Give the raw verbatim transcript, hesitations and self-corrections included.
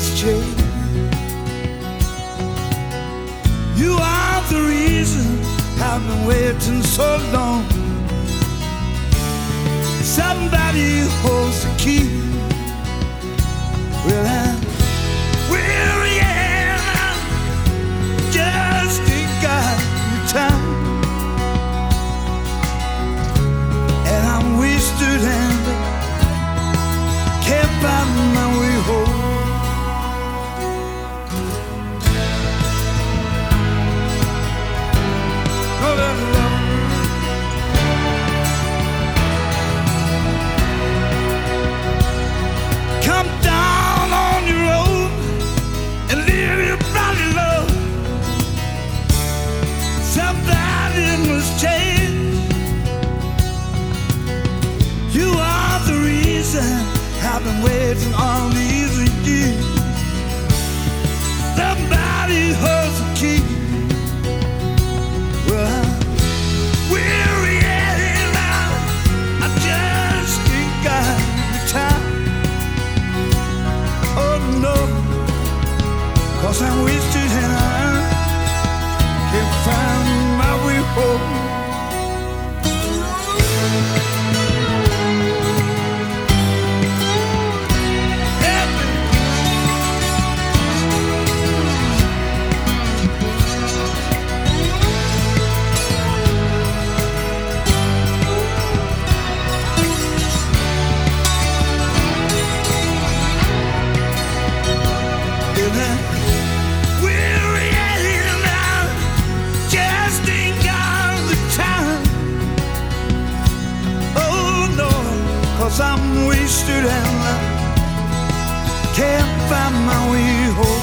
must change. You are the reason I've been waiting so long. Somebody holds the key. Well, I'm weary and I just ain't got the time, and I'm wasted and can't find my way home. Oh, that love. Come down on your road and live your bloody love. Somebody must change. You are the reason I've been waiting all these years. Somebody holds the key. Well, I'm weary and I, I just ain't got the time. Oh no, 'cause I'm wasted and I can't find my way home. I'm wasted and I can't find my way home.